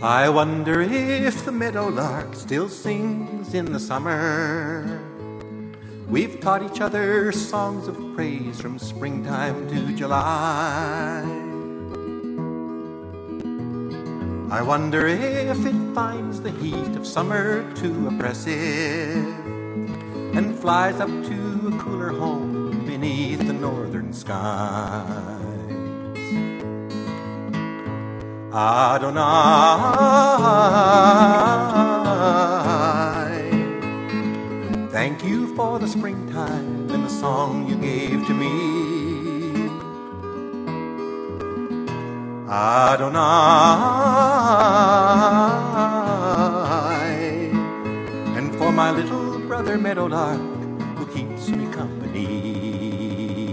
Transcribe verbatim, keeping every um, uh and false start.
I wonder if the meadowlark still sings in the summer. We've taught each other songs of praise from springtime to July. I wonder if it finds the heat of summer too oppressive and flies up to a cooler home beneath the northern skies. Adonai, thank you for the springtime and the song you gave to me. Adonai, and for my little brother Meadowlark,